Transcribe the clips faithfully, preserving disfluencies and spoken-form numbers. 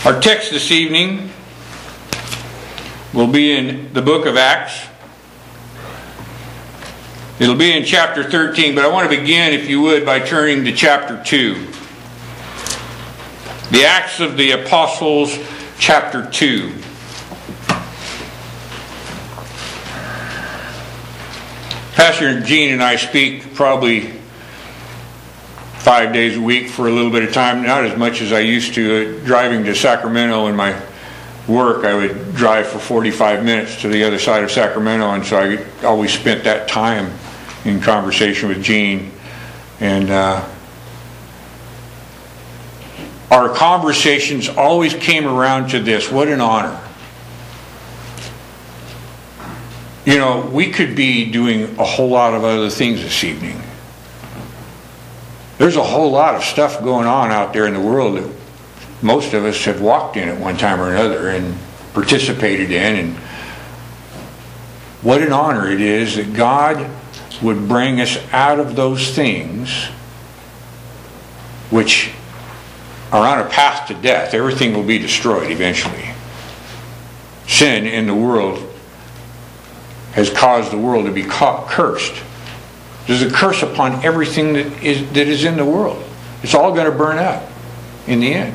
Our text this evening will be in the book of Acts. It'll be in chapter thirteen, but I want to begin, if you would, by turning to chapter two. The Acts of the Apostles, chapter two. Pastor Gene and I speak probably five days a week for a little bit of time, not as much as I used to. Uh, driving to Sacramento in my work, I would drive for forty-five minutes to the other side of Sacramento, and so I always spent that time in conversation with Gene. And uh, our conversations always came around to this: what an honor. You know, we could be doing a whole lot of other things this evening. There's a whole lot of stuff going on out there in the world that most of us have walked in at one time or another and participated in. And what an honor it is that God would bring us out of those things which are on a path to death. Everything will be destroyed eventually. Sin in the world has caused the world to be cursed. There's a curse upon everything that is that is in the world. It's all going to burn up in the end.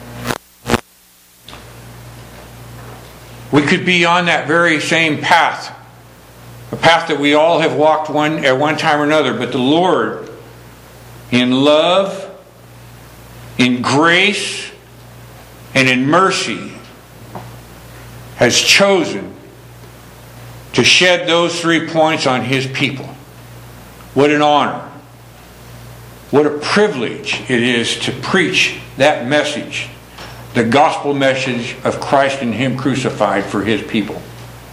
We could be on that very same path, a path that we all have walked one at one time or another, but the Lord, in love, in grace, and in mercy, has chosen to shed those three points on His people. What an honor. What a privilege it is to preach that message, the gospel message of Christ and Him crucified for His people.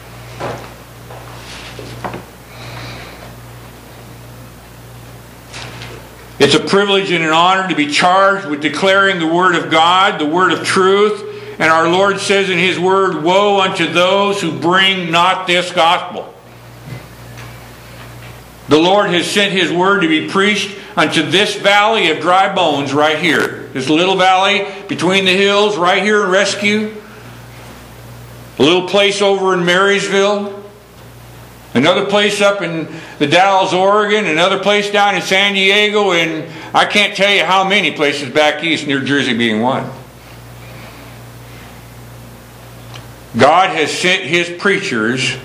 It's a privilege and an honor to be charged with declaring the Word of God, the Word of truth. And our Lord says in His Word, "Woe unto those who bring not this gospel." The Lord has sent His Word to be preached unto this valley of dry bones right here. This little valley between the hills right here in Rescue. A little place over in Marysville. Another place up in the Dalles, Oregon. Another place down in San Diego. And I can't tell you how many places back east, New Jersey being one. God has sent His preachers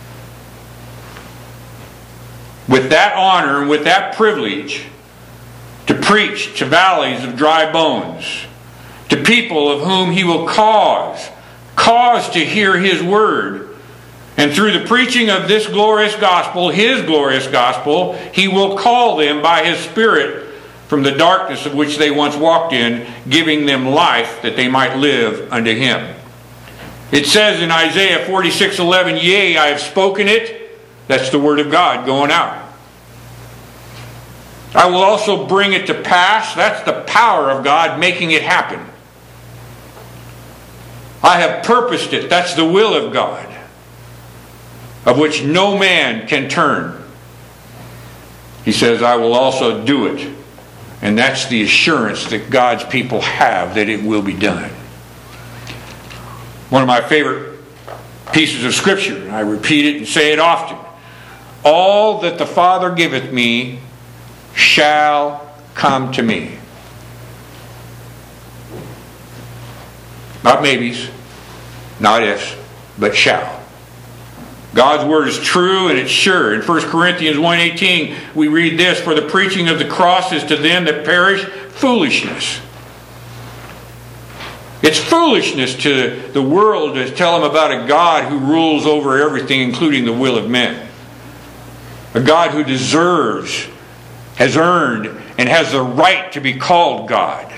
with that honor and with that privilege to preach to valleys of dry bones, to people of whom He will cause, cause to hear His Word. And through the preaching of this glorious gospel, His glorious gospel, He will call them by His Spirit from the darkness of which they once walked in, giving them life that they might live unto Him. It says in Isaiah forty-six eleven, "Yea, I have spoken it." That's the Word of God going out. "I will also bring it to pass." That's the power of God making it happen. "I have purposed it." That's the will of God, of which no man can turn. He says, "I will also do it." And that's the assurance that God's people have that it will be done. One of my favorite pieces of Scripture, and I repeat it and say it often: "All that the Father giveth me shall come to me." Not maybes, not ifs, but shall. God's Word is true and it's sure. In First Corinthians one eighteen we read this: "For the preaching of the cross is to them that perish foolishness." It's foolishness to the world to tell them about a God who rules over everything, including the will of men. A God who deserves, has earned, and has the right to be called God.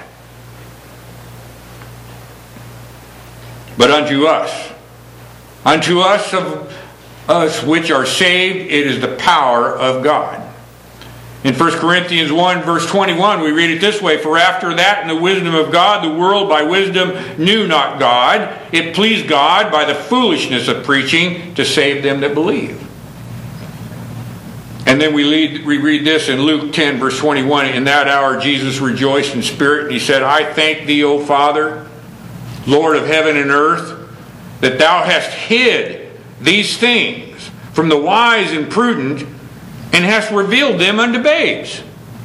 But unto us, unto us of us which are saved, it is the power of God. In First Corinthians one verse twenty-one we read it this way: "For after that in the wisdom of God, the world by wisdom knew not God. It pleased God by the foolishness of preaching to save them that believe." And then we, lead, we read this in Luke ten verse twenty-one. "In that hour Jesus rejoiced in spirit, and He said, I thank Thee, O Father, Lord of heaven and earth, that thou hast hid these things from the wise and prudent, and hast revealed them unto babes.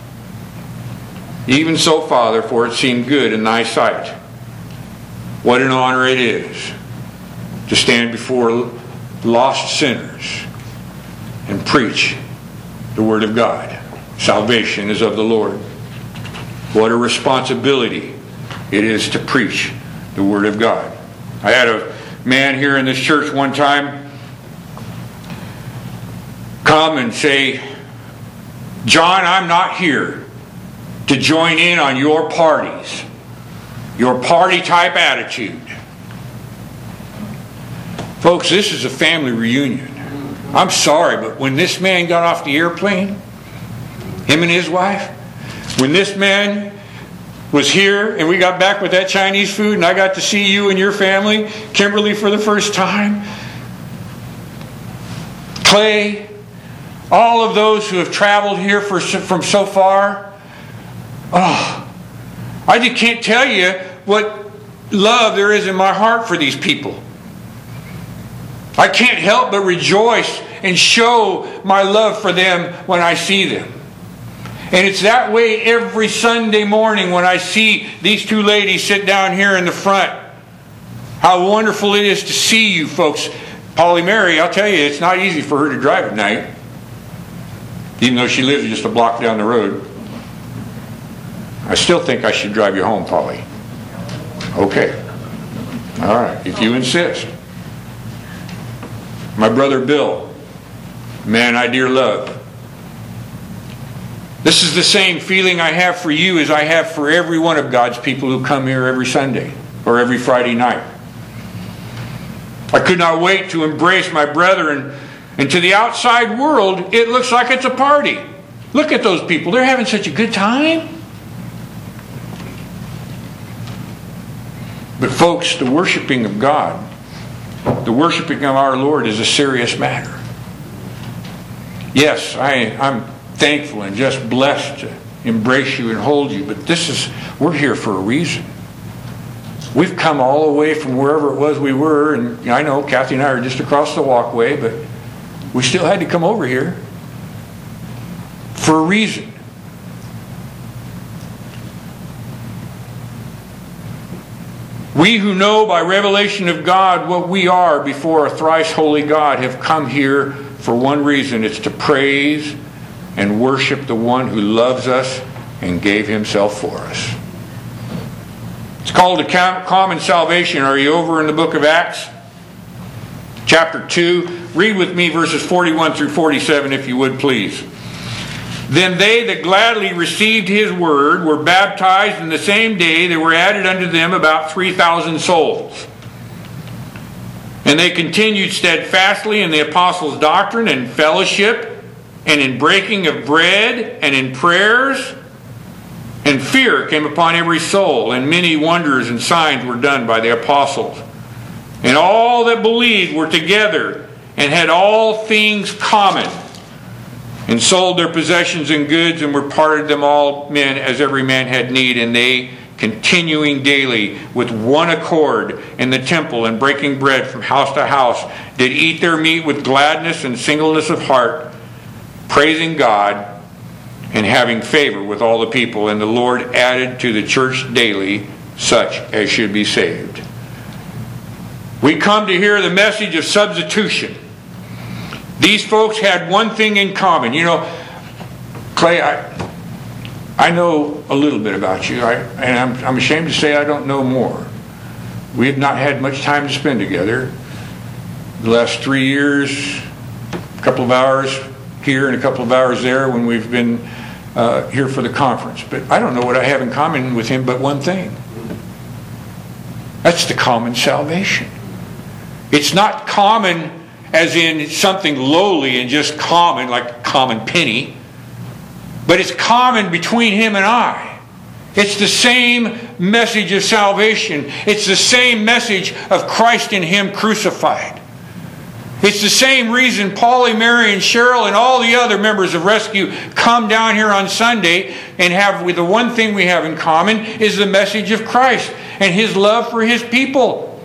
Even so, Father, for it seemed good in thy sight. What an honor it is to stand before lost sinners and preach the Word of God. Salvation is of the Lord. What a responsibility it is to preach the Word of God. I had a man here in this church one time come and say, John, I'm not here to join in on your parties, your party type attitude. Folks, this is a family reunion. I'm sorry, but when this man got off the airplane, him and his wife, when this man was here and we got back with that Chinese food and I got to see you and your family, Kimberly, for the first time, Clay, all of those who have traveled here for, from so far, oh, I just can't tell you what love there is in my heart for these people. I can't help but rejoice and show my love for them when I see them. And it's that way every Sunday morning when I see these two ladies sit down here in the front. How wonderful it is to see you folks. Polly Mary, I'll tell you, it's not easy for her to drive at night, even though she lives just a block down the road. I still think I should drive you home, Polly. Okay. All right, if you insist. My brother Bill, man I dear love. This is the same feeling I have for you as I have for every one of God's people who come here every Sunday or every Friday night. I could not wait to embrace my brethren, and to the outside world, it looks like it's a party. Look at those people. They're having such a good time. But folks, the worshiping of God, the worshiping of our Lord is a serious matter. Yes, I, I'm thankful and just blessed to embrace you and hold you, but this is, we're here for a reason. We've come all the way from wherever it was we were, and I know Kathy and I are just across the walkway, but we still had to come over here for a reason. We who know by revelation of God what we are before a thrice holy God have come here for one reason. It's to praise and worship the one who loves us and gave himself for us. It's called a common salvation. Are you over in the book of Acts? Chapter two. Read with me verses forty-one through forty-seven if you would please. Then they that gladly received his word were baptized, and the same day there were added unto them about three thousand souls. And they continued steadfastly in the apostles' doctrine and fellowship, and in breaking of bread, and in prayers. And fear came upon every soul, and many wonders and signs were done by the apostles. And all that believed were together, and had all things common, and sold their possessions and goods, and were parted them all men as every man had need. And they, continuing daily with one accord in the temple, and breaking bread from house to house, did eat their meat with gladness and singleness of heart, praising God, and having favor with all the people. And the Lord added to the church daily such as should be saved. We come to hear the message of substitution. These folks had one thing in common. You know, Clay, I, I know a little bit about you, I, and I'm, I'm ashamed to say I don't know more. We have not had much time to spend together. The last three years, a couple of hours here and a couple of hours there when we've been uh, here for the conference. But I don't know what I have in common with him but one thing. That's the common salvation. It's not common as in something lowly and just common, like a common penny. But it's common between him and I. It's the same message of salvation. It's the same message of Christ in him crucified. It's the same reason Paulie, Mary, and Cheryl and all the other members of Rescue come down here on Sunday and have, with the one thing we have in common is the message of Christ and His love for His people.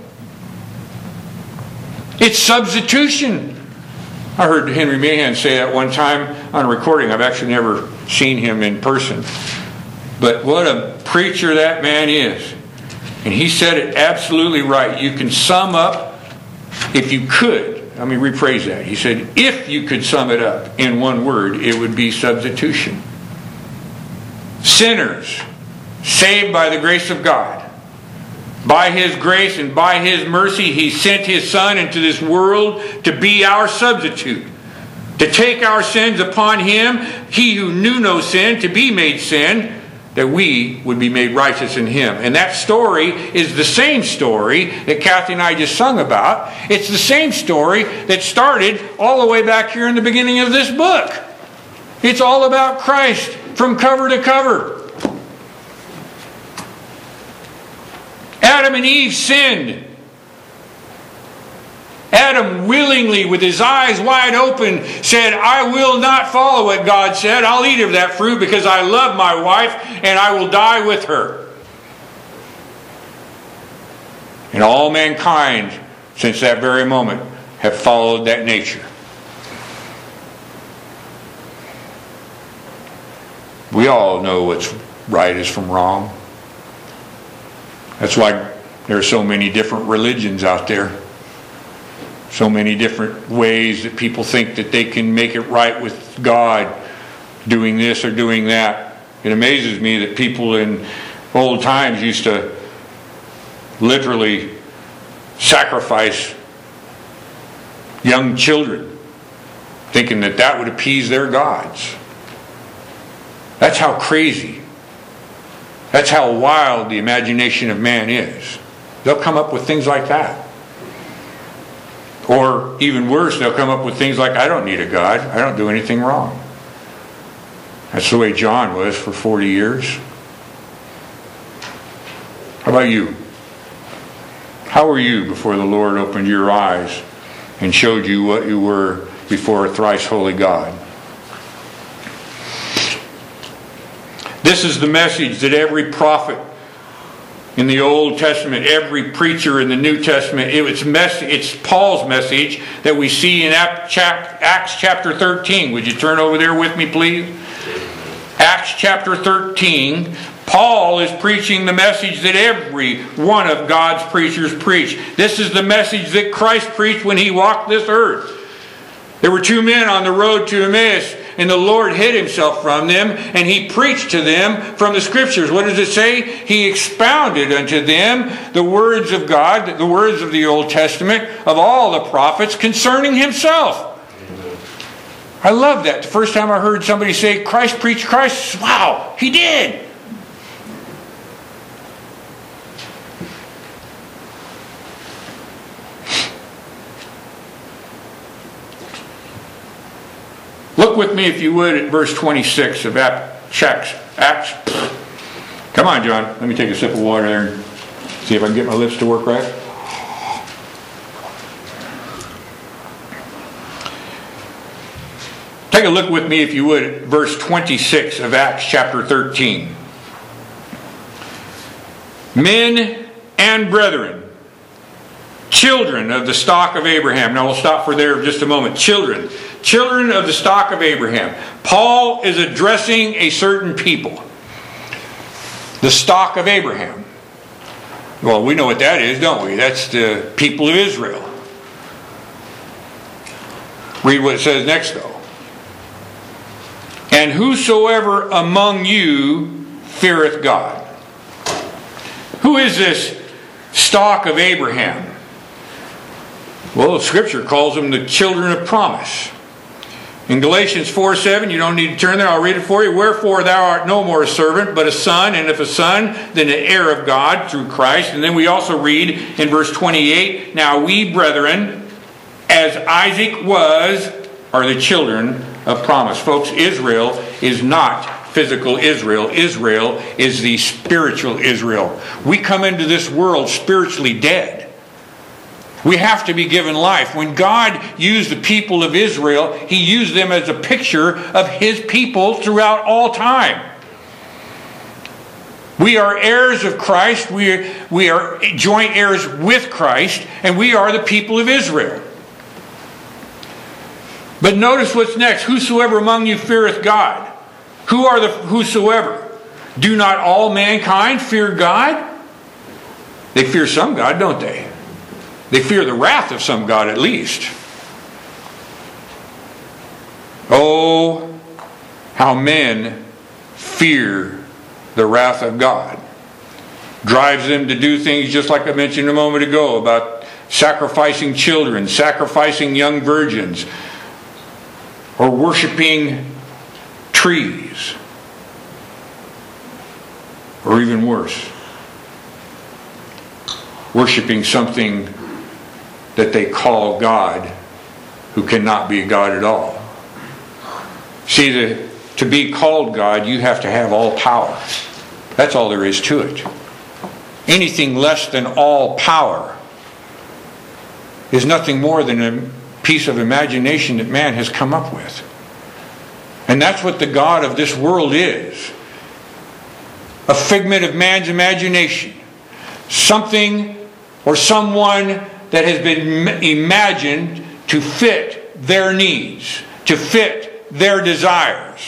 It's substitution. I heard Henry Mahan say that one time on a recording. I've actually never seen him in person. But what a preacher that man is. And he said it absolutely right. You can sum up, if you could, let me rephrase that. He said, if you could sum it up in one word, it would be substitution. Sinners, saved by the grace of God. By His grace and by His mercy, He sent His Son into this world to be our substitute. To take our sins upon Him, He who knew no sin, to be made sin, that we would be made righteous in Him. And that story is the same story that Kathy and I just sung about. It's the same story that started all the way back here in the beginning of this book. It's all about Christ from cover to cover. Adam and Eve sinned. Adam willingly, with his eyes wide open, said, I will not follow what God said. I'll eat of that fruit because I love my wife and I will die with her. And all mankind, since that very moment, have followed that nature. We all know what's right is from wrong. That's why there are so many different religions out there. So many different ways that people think that they can make it right with God, doing this or doing that. It amazes me that people in old times used to literally sacrifice young children, thinking that that would appease their gods. That's how crazy, that's how wild the imagination of man is. They'll come up with things like that. Or even worse, they'll come up with things like, I don't need a God. I don't do anything wrong. That's the way John was for forty years. How about you? How were you before the Lord opened your eyes and showed you what you were before a thrice holy God? This is the message that every prophet in the Old Testament, every preacher in the New Testament, it's, mess, it's Paul's message that we see in Acts chapter thirteen. Would you turn over there with me, please? Acts chapter thirteen. Paul is preaching the message that every one of God's preachers preach. This is the message that Christ preached when He walked this earth. There were two men on the road to Emmaus, and the Lord hid Himself from them, and He preached to them from the Scriptures. What does it say? He expounded unto them the words of God, the words of the Old Testament, of all the prophets concerning Himself. I love that. The first time I heard somebody say, Christ preached Christ, wow, He did. Look with me, if you would, at verse twenty-six of Acts. Acts. Come on, John. Let me take a sip of water there and see if I can get my lips to work right. Take a look with me, if you would, at verse twenty-six of Acts chapter thirteen. Men and brethren, children of the stock of Abraham. Now we'll stop for there just a moment. Children. Children of the stock of Abraham. Paul is addressing a certain people. The stock of Abraham. Well, we know what that is, don't we? That's the people of Israel. Read what it says next, though. And whosoever among you feareth God. Who is this stock of Abraham? Well, the Scripture calls them the children of promise. In Galatians four seven, you don't need to turn there, I'll read it for you. Wherefore thou art no more a servant, but a son, and if a son, then an heir of God through Christ. And then we also read in verse twenty-eight, now we brethren, as Isaac was, are the children of promise. Folks, Israel is not physical Israel. Israel is the spiritual Israel. We come into this world spiritually dead. We have to be given life. When God used the people of Israel, He used them as a picture of His people throughout all time. We are heirs of Christ. We are, we are joint heirs with Christ, and we are the people of Israel. But notice what's next. Whosoever among you feareth God. Who are the whosoever? Do not all mankind fear God? They fear some God, don't they? They fear the wrath of some God at least. Oh, how men fear the wrath of God. Drives them to do things just like I mentioned a moment ago about sacrificing children, sacrificing young virgins, or worshiping trees, or even worse, worshiping something that they call God, who cannot be God at all. See, to, to be called God, you have to have all power. That's all there is to it. Anything less than all power is nothing more than a piece of imagination that man has come up with. And that's what the God of this world is. A figment of man's imagination. Something or someone that has been imagined to fit their needs, to fit their desires.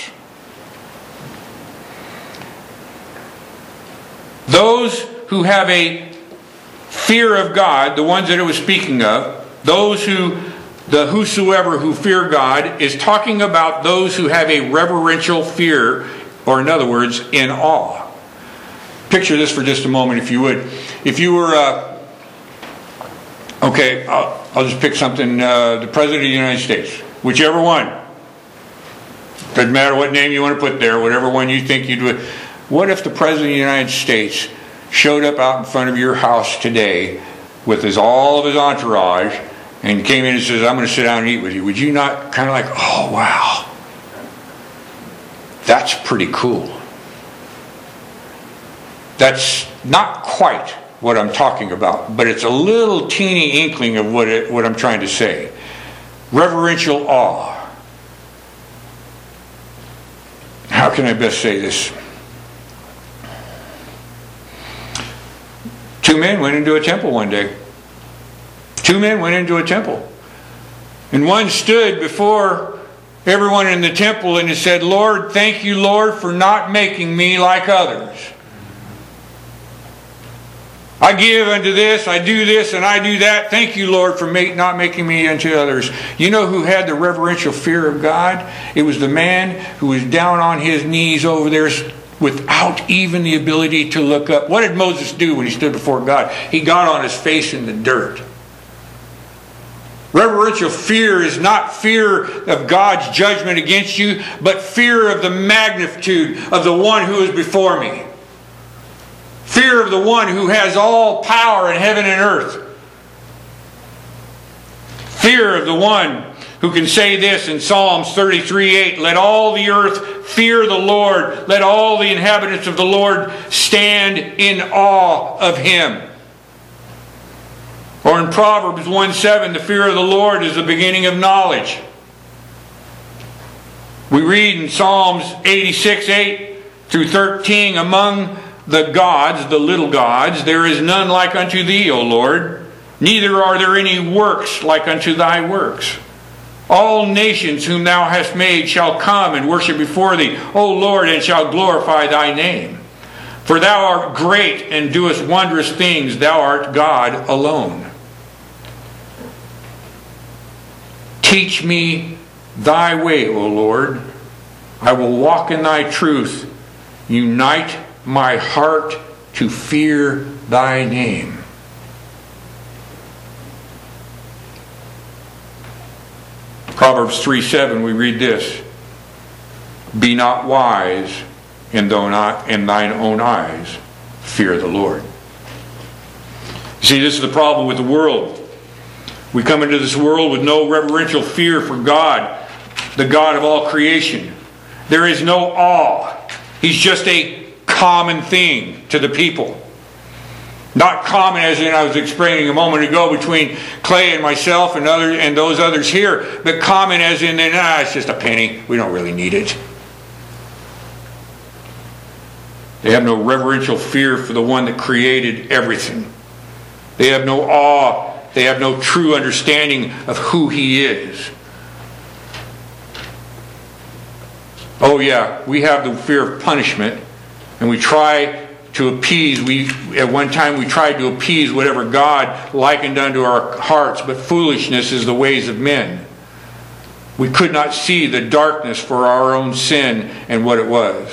Those who have a fear of God, the ones that it was speaking of, those who, the whosoever who fear God, is talking about those who have a reverential fear, or in other words, in awe. Picture this for just a moment, if you would. If you were, uh, okay, I'll, I'll just pick something, uh, the President of the United States, whichever one. Doesn't matter what name you want to put there, whatever one you think you'd would. What if the President of the United States showed up out in front of your house today with his, all of his entourage and came in and says, I'm going to sit down and eat with you? Would you not kind of like, oh wow, that's pretty cool? That's not quite what I'm talking about, but it's a little teeny inkling of what, it, what I'm trying to say. Reverential awe. How can I best say this? Two men went into a temple one day. Two men went into a temple. And one stood before everyone in the temple and he said, Lord, thank you, Lord, for not making me like others. I give unto this, I do this, and I do that. Thank you, Lord, for make, not making me unto others. You know who had the reverential fear of God? It was the man who was down on his knees over there without even the ability to look up. What did Moses do when he stood before God? He got on his face in the dirt. Reverential fear is not fear of God's judgment against you, but fear of the magnitude of the one who is before me. Fear of the one who has all power in heaven and earth. Fear of the one who can say this in Psalms thirty-three eight, let all the earth fear the Lord. Let all the inhabitants of the Lord stand in awe of Him. Or in Proverbs one seven, the fear of the Lord is the beginning of knowledge. We read in Psalms eighty-six eight through thirteen, among the gods, the little gods, there is none like unto Thee, O Lord. Neither are there any works like unto Thy works. All nations whom Thou hast made shall come and worship before Thee, O Lord, and shall glorify Thy name. For Thou art great and doest wondrous things. Thou art God alone. Teach me Thy way, O Lord. I will walk in Thy truth. Unite my heart to fear Thy name. Proverbs three seven, we read this. Be not wise in thine own eyes. Fear the Lord. See, this is the problem with the world. We come into this world with no reverential fear for God, the God of all creation. There is no awe. He's just a common thing to the people. Not common as in I was explaining a moment ago between Clay and myself and other and those others here, but common as in, ah, it's just a penny. We don't really need it. They have no reverential fear for the one that created everything. They have no awe. They have no true understanding of who He is. Oh yeah, we have the fear of punishment, and we try to appease. We at one time we tried to appease whatever God likened unto our hearts, but foolishness is the ways of men. We could not see the darkness for our own sin and what it was.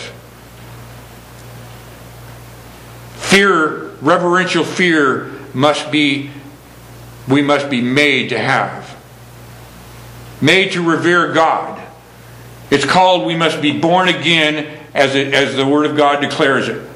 Fear, reverential fear, must be, we must be made to have. Made to revere God. It's called we must be born again, as it, as the Word of God declares it.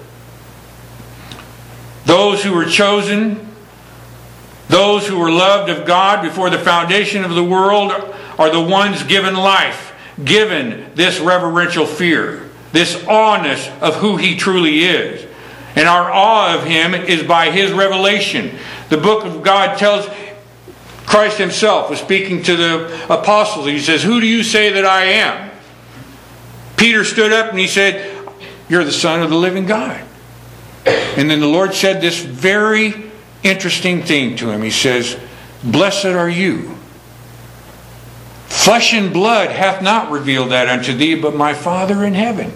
Those who were chosen, those who were loved of God before the foundation of the world, are the ones given life, given this reverential fear, this awness of who He truly is. And our awe of Him is by His revelation. The book of God tells, Christ Himself was speaking to the apostles. He says, "Who do you say that I am?" Peter stood up and he said, "You're the Son of the living God." And then the Lord said this very interesting thing to him. He says, "Blessed are you. Flesh and blood hath not revealed that unto thee, but my Father in heaven."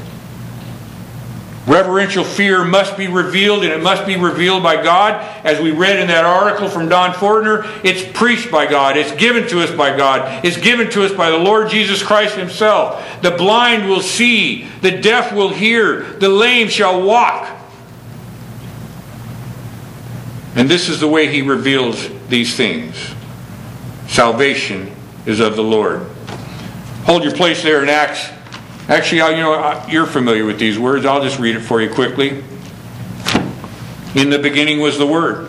Reverential fear must be revealed, and it must be revealed by God. As we read in that article from Don Fortner, it's preached by God. It's given to us by God. It's given to us by the Lord Jesus Christ Himself. The blind will see. The deaf will hear. The lame shall walk. And this is the way He reveals these things. Salvation is of the Lord. Hold your place there in Acts. Actually, you know, you're familiar with these words. I'll just read it for you quickly. In the beginning was the Word.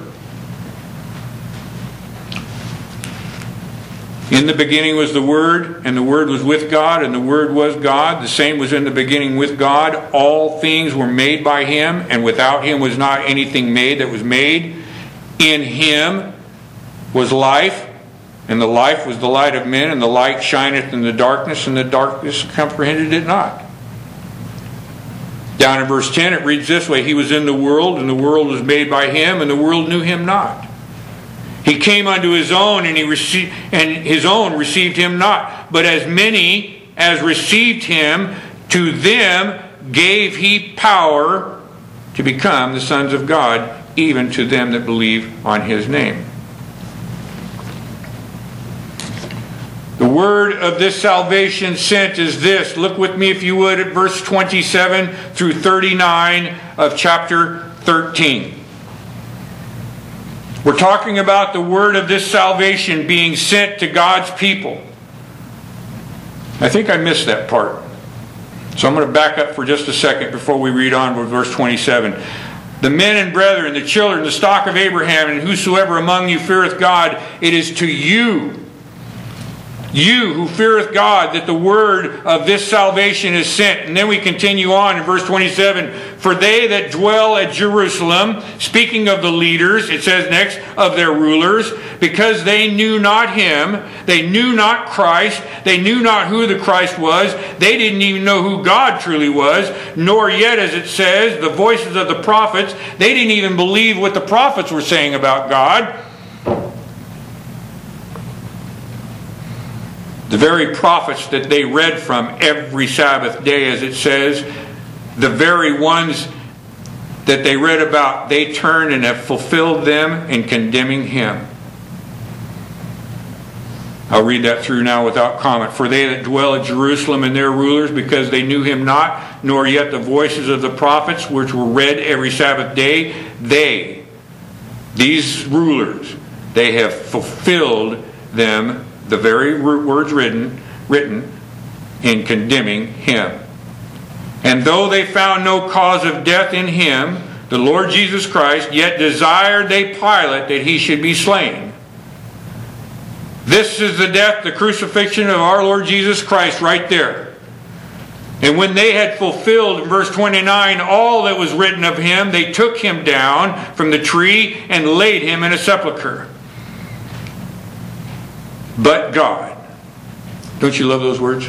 In the beginning was the Word, and the Word was with God, and the Word was God. The same was in the beginning with God. All things were made by Him, and without Him was not anything made that was made. In Him was life, and the life was the light of men, and the light shineth in the darkness, and the darkness comprehended it not. Down in verse ten it reads this way: He was in the world, and the world was made by Him, and the world knew Him not. He came unto His own, and he received, and His own received Him not. But as many as received Him, to them gave He power to become the sons of God, even to them that believe on His name. The word of this salvation sent is this. Look with me, if you would, at verse twenty-seven through thirty-nine of chapter thirteen. We're talking about the word of this salvation being sent to God's people. I think I missed that part. So I'm going to back up for just a second before we read on with verse twenty-seven. The men and brethren, the children, the stock of Abraham, and whosoever among you feareth God, it is to you, you who feareth God, that the word of this salvation is sent. And then we continue on in verse twenty-seven. For they that dwell at Jerusalem, speaking of the leaders, it says next, of their rulers, because they knew not Him, they knew not Christ, they knew not who the Christ was, they didn't even know who God truly was, nor yet, as it says, the voices of the prophets, they didn't even believe what the prophets were saying about God. The very prophets that they read from every Sabbath day, as it says, the very ones that they read about, they turned and have fulfilled them in condemning Him. I'll read that through now without comment. For they that dwell at Jerusalem and their rulers, because they knew Him not, nor yet the voices of the prophets, which were read every Sabbath day, they, these rulers, they have fulfilled them, the very words written, written in condemning Him. And though they found no cause of death in Him, the Lord Jesus Christ, yet desired they Pilate that He should be slain. This is the death, the crucifixion of our Lord Jesus Christ right there. And when they had fulfilled, in verse twenty-nine, all that was written of him, they took him down from the tree and laid him in a sepulchre. But God. Don't you love those words?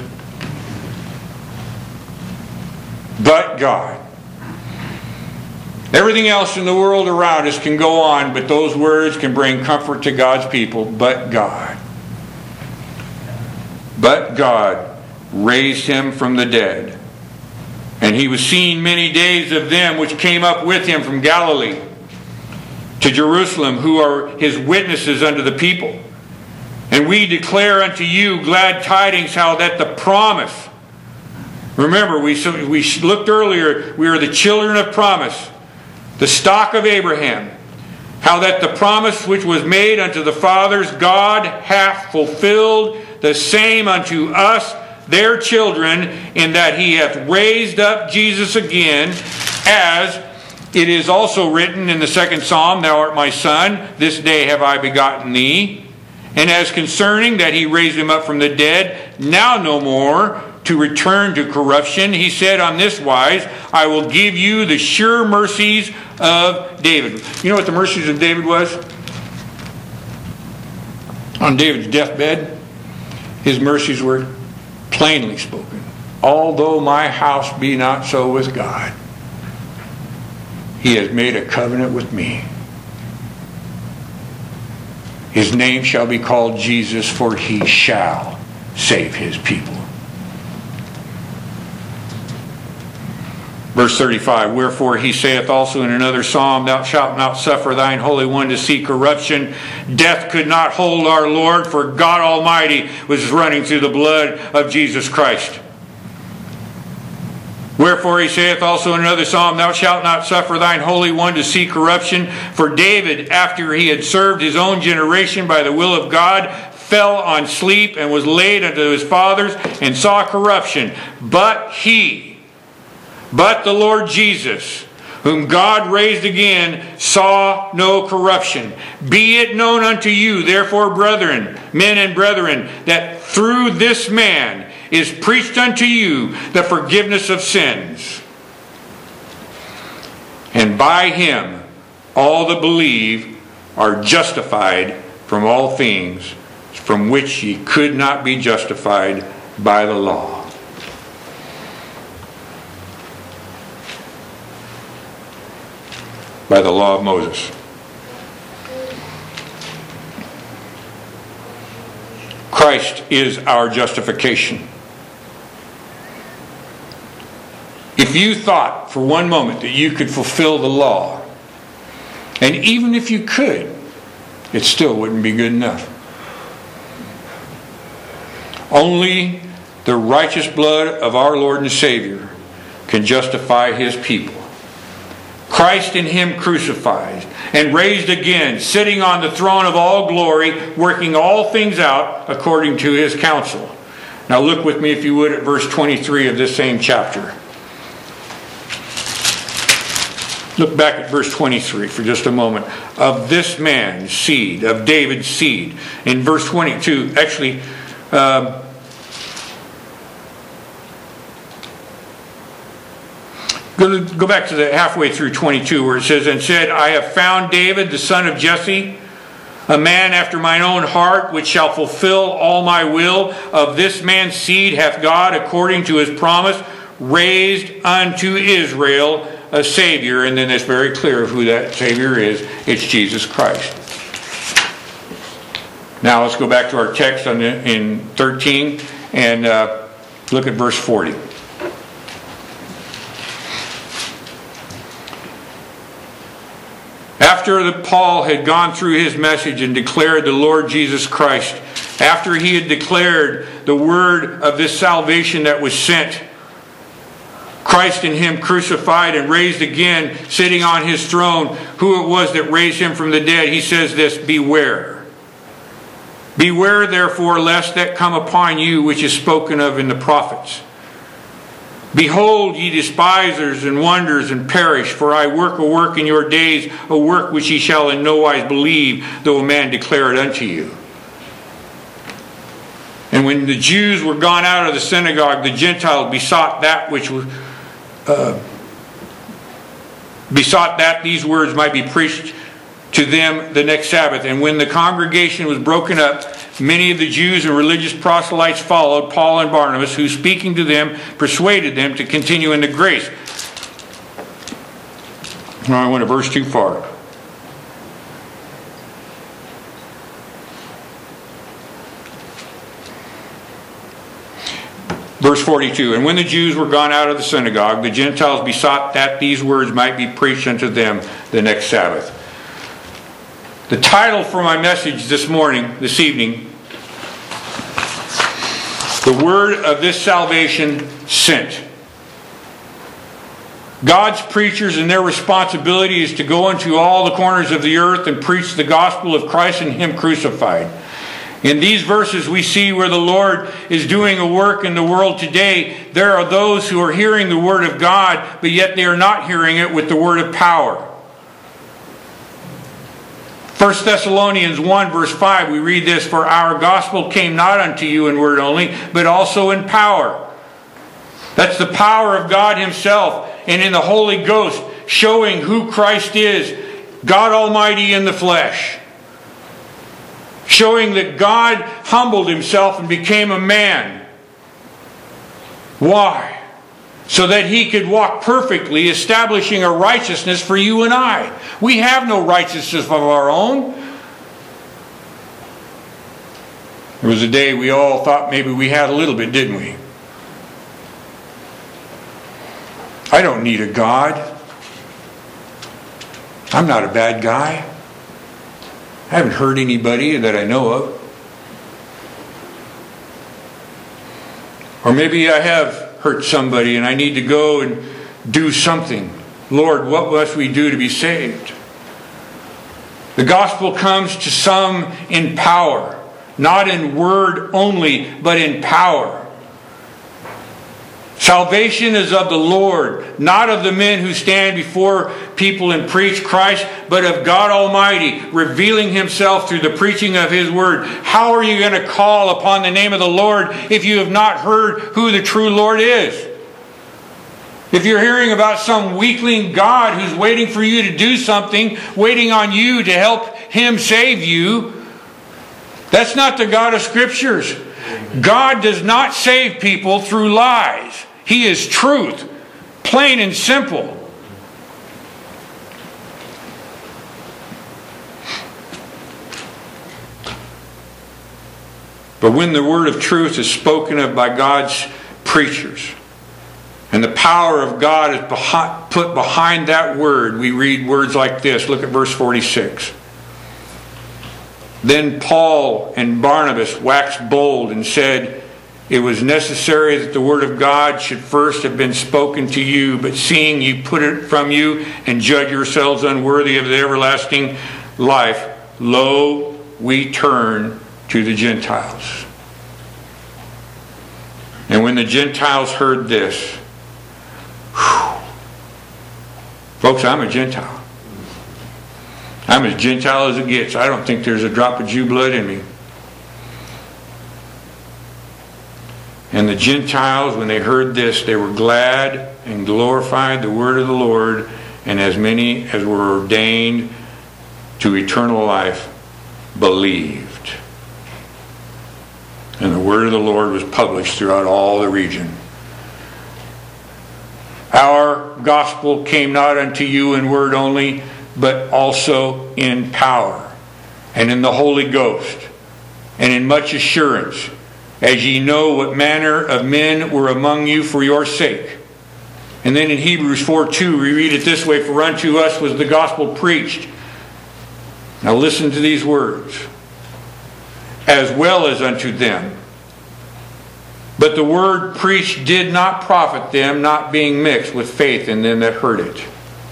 But God. Everything else in the world around us can go on, but those words can bring comfort to God's people. But God. But God raised him from the dead. And he was seen many days of them which came up with him from Galilee to Jerusalem, who are his witnesses unto the people. And we declare unto you glad tidings, how that the promise, remember we, we looked earlier, we are the children of promise, the stock of Abraham, how that the promise which was made unto the fathers, God hath fulfilled the same unto us, their children, in that he hath raised up Jesus again, as it is also written in the second Psalm, Thou art my son, this day have I begotten thee. And as concerning that he raised him up from the dead, now no more to return to corruption, he said on this wise, I will give you the sure mercies of David. You know what the mercies of David was? On David's deathbed, his mercies were plainly spoken. Although my house be not so with God, he has made a covenant with me. His name shall be called Jesus, for he shall save his people. Verse thirty-five, wherefore he saith also in another psalm, Thou shalt not suffer thine Holy One to see corruption. Death could not hold our Lord, for God Almighty was running through the blood of Jesus Christ. Wherefore he saith also in another psalm, Thou shalt not suffer thine Holy One to see corruption. For David, after he had served his own generation by the will of God, fell on sleep and was laid unto his fathers, and saw corruption. But he, but the Lord Jesus, whom God raised again, saw no corruption. Be it known unto you, therefore, brethren, men and brethren, that through this man is preached unto you the forgiveness of sins. And by him all that believe are justified from all things from which ye could not be justified by the law. By the law of Moses. Christ is our justification. If you thought for one moment that you could fulfill the law, and even if you could, it still wouldn't be good enough. Only the righteous blood of our Lord and Savior can justify his people. Christ in him crucified and raised again, sitting on the throne of all glory, working all things out according to his counsel. Now look with me, if you would, at verse twenty-three of this same chapter. Look back at verse twenty-three for just a moment. Of this man's seed, of David's seed. In verse twenty-two, actually, um, Go, go back to the halfway through twenty-two, where it says, And said, I have found David, the son of Jesse, a man after mine own heart, which shall fulfill all my will. Of this man's seed hath God, according to his promise, raised unto Israel a Savior. And then it's very clear of who that Savior is. It's Jesus Christ. Now let's go back to our text on the, in thirteen and uh, look at verse forty. After the, Paul had gone through his message and declared the Lord Jesus Christ, after he had declared the word of this salvation that was sent, Christ in him crucified and raised again, sitting on his throne, who it was that raised him from the dead, he says this, Beware. Beware therefore lest that come upon you which is spoken of in the prophets. Behold, ye despisers and wonders and perish, for I work a work in your days, a work which ye shall in no wise believe, though a man declare it unto you. And when the Jews were gone out of the synagogue, the Gentiles besought that which was uh, besought that these words might be preached to them the next Sabbath. And when the congregation was broken up, many of the Jews and religious proselytes followed Paul and Barnabas, who, speaking to them, persuaded them to continue in the grace. No, I went a verse too far. Verse forty-two, and when the Jews were gone out of the synagogue, the Gentiles besought that these words might be preached unto them the next Sabbath. The title for my message this morning, this evening, the word of this salvation sent. God's preachers and their responsibility is to go into all the corners of the earth and preach the gospel of Christ and Him crucified. In these verses we see where the Lord is doing a work in the world today. There are those who are hearing the word of God, but yet they are not hearing it with the word of power. First Thessalonians one verse five, we read this, for our gospel came not unto you in word only, but also in power. That's the power of God Himself and in the Holy Ghost, showing who Christ is, God Almighty in the flesh. Showing that God humbled Himself and became a man. Why? So that He could walk perfectly, establishing a righteousness for you and I. We have no righteousness of our own. There was a day we all thought maybe we had a little bit, didn't we? I don't need a God. I'm not a bad guy. I haven't hurt anybody that I know of. Or maybe I have hurt somebody and I need to go and do something. Lord, what must we do to be saved? The gospel comes to some in power, not in word only, but in power. Salvation is of the Lord, not of the men who stand before people and preach Christ, but of God Almighty, revealing Himself through the preaching of His Word. How are you going to call upon the name of the Lord if you have not heard who the true Lord is? If you're hearing about some weakling God who's waiting for you to do something, waiting on you to help Him save you, that's not the God of Scriptures. God does not save people through lies. He is truth, plain and simple. But when the word of truth is spoken of by God's preachers, and the power of God is behind, put behind that word, we read words like this. Look at verse forty-six. Then Paul and Barnabas waxed bold and said, it was necessary that the word of God should first have been spoken to you, but seeing you put it from you and judge yourselves unworthy of the everlasting life, lo, we turn to the Gentiles. And when the Gentiles heard this, whew, folks, I'm a Gentile. I'm as Gentile as it gets. I don't think there's a drop of Jew blood in me. And the Gentiles, when they heard this, they were glad and glorified the word of the Lord, and as many as were ordained to eternal life believed. And the word of the Lord was published throughout all the region. Our gospel came not unto you in word only, but also in power, and in the Holy Ghost, and in much assurance, as ye know what manner of men were among you for your sake. And then in Hebrews four two, we read it this way, for unto us was the gospel preached. Now listen to these words. As well as unto them. But the word preached did not profit them, not being mixed with faith in them that heard it.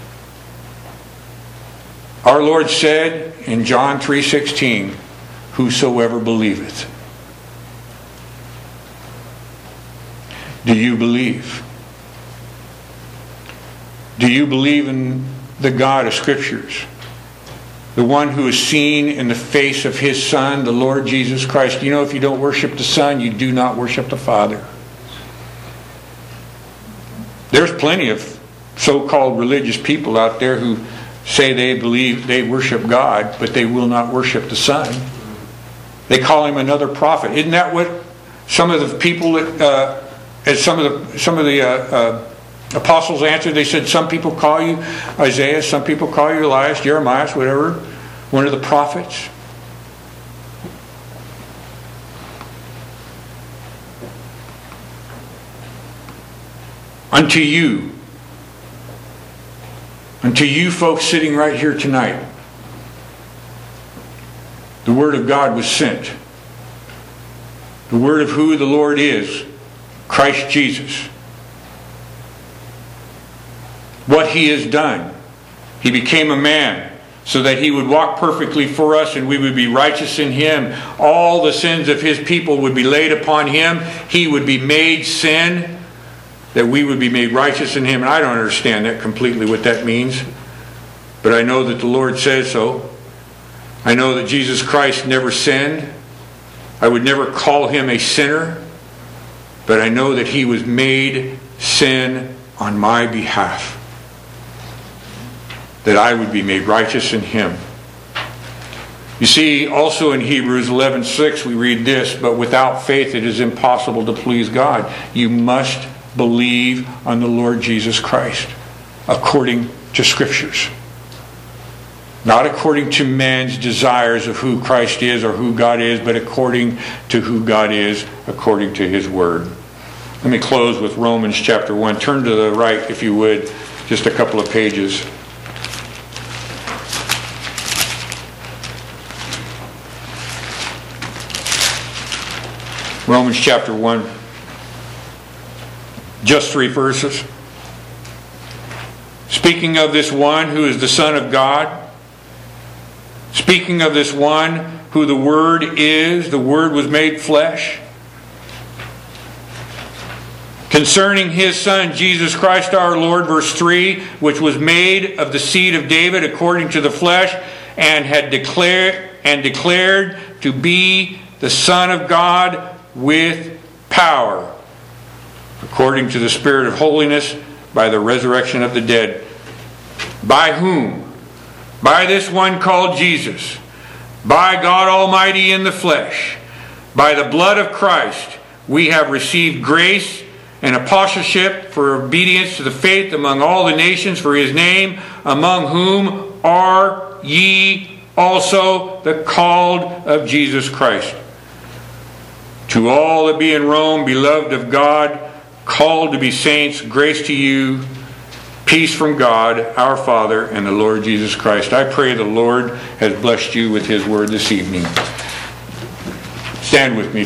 Our Lord said in John three sixteen, whosoever believeth. Do you believe? Do you believe in the God of Scriptures? the one who is seen in the face of His Son, the Lord Jesus Christ. You know, if you don't worship the Son, you do not worship the Father. There's plenty of so-called religious people out there who say they believe they worship God, but they will not worship the Son. They call Him another prophet. Isn't that what some of the people that, uh, as some of the some of the uh, uh, apostles answered? They said, some people call you Isaiah, some people call you Elias, Jeremiah, whatever, one of the prophets. Unto you, unto you folks sitting right here tonight, the Word of God was sent. The Word of who the Lord is, Christ Jesus. What He has done. He became a man so that He would walk perfectly for us and we would be righteous in Him. All the sins of His people would be laid upon Him. He would be made sin that we would be made righteous in Him. And I don't understand that completely, what that means. But I know that the Lord says so. I know that Jesus Christ never sinned. I would never call Him a sinner. But I know that He was made sin on my behalf, that I would be made righteous in Him. You see, also in Hebrews eleven six we read this, but without faith it is impossible to please God. You must believe on the Lord Jesus Christ according to Scriptures. Not according to man's desires of who Christ is or who God is, but according to who God is, according to His Word. Let me close with Romans chapter one. Turn to the right, if you would, just a couple of pages. Romans chapter one. Just three verses. Speaking of this one who is the Son of God, speaking of this one who the Word is, the Word was made flesh, concerning His Son, Jesus Christ our Lord, verse three, which was made of the seed of David according to the flesh, and had declared and declared to be the Son of God with power, according to the Spirit of holiness, by the resurrection of the dead. By whom? By this one called Jesus, by God Almighty in the flesh, by the blood of Christ, we have received grace and apostleship for obedience to the faith among all the nations for His name, among whom are ye also the called of Jesus Christ. To all that be in Rome, beloved of God, called to be saints, grace to you, peace from God, our Father, and the Lord Jesus Christ. I pray the Lord has blessed you with His Word this evening. Stand with me.